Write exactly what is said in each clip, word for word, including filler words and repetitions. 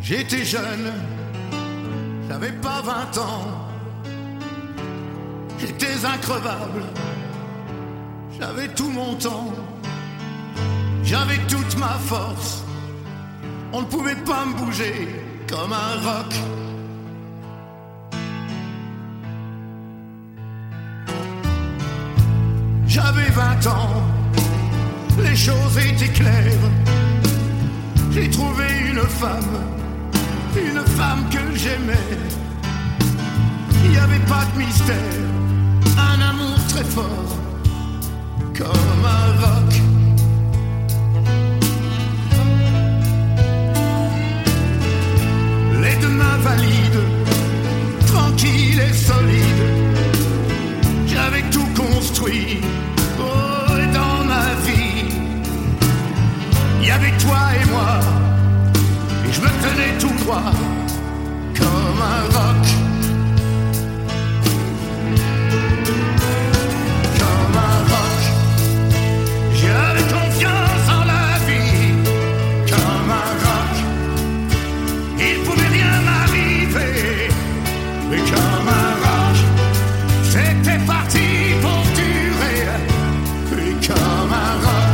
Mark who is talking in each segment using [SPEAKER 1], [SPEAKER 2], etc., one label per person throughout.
[SPEAKER 1] J'étais jeune, j'avais pas vingt ans. J'étais increvable, j'avais tout mon temps. J'avais toute ma force, on ne pouvait pas me bouger comme un roc. J'avais vingt ans, les choses étaient claires. J'ai trouvé une femme, une femme que j'aimais. Il n'y avait pas de mystère, un amour très fort, comme un roc. Les deux mains valides, tranquilles et solides. J'avais tout construit, oh, et dans ma vie, il y avait toi et moi, et je me tenais tout droit, comme un roc. Comme un roc, j'avais confiance en la vie, comme un roc. Il pouvait rien m'arriver, mais comme un roc, c'était parti pour durer, et comme un roc.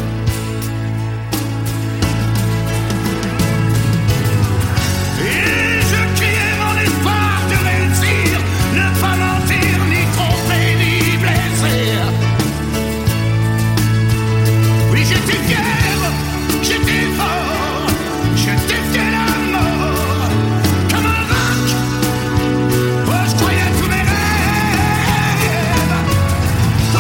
[SPEAKER 1] Et je criais mon espoir de réussir, ne pas mentir, ni tromper, ni blesser. Oui, j'étais fier, j'étais fort, j'étais fier à mort, comme un roc. Oh, je croyais à tous mes rêves. Oh,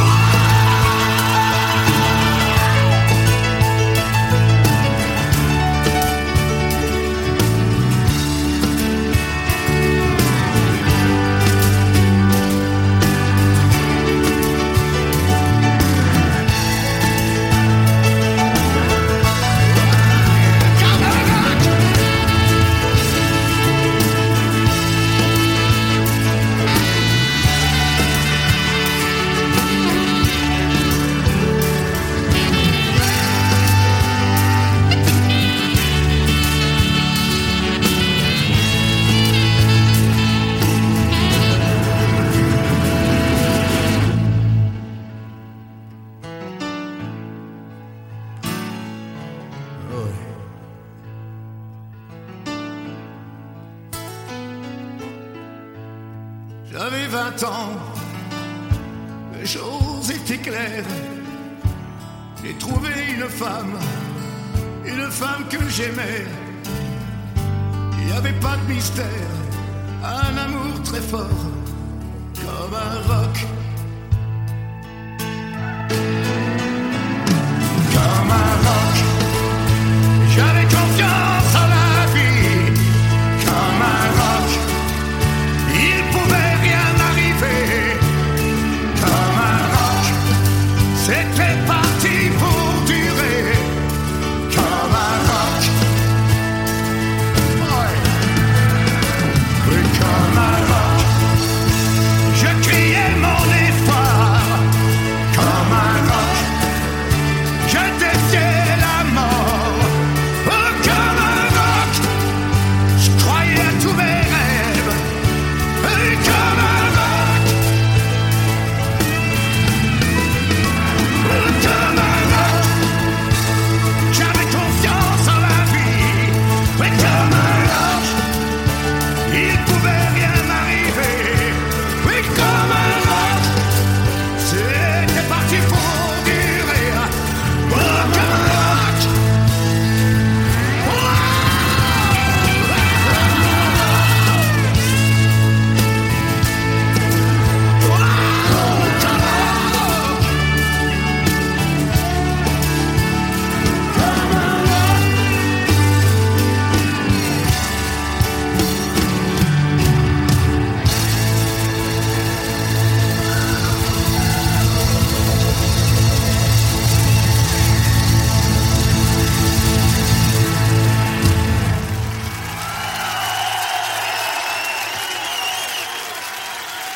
[SPEAKER 1] comme un roc. J'avais vingt ans, les choses étaient claires. J'ai trouvé une femme, une femme que j'aimais. Il n'y avait pas de mystère, un amour très fort, comme un roc.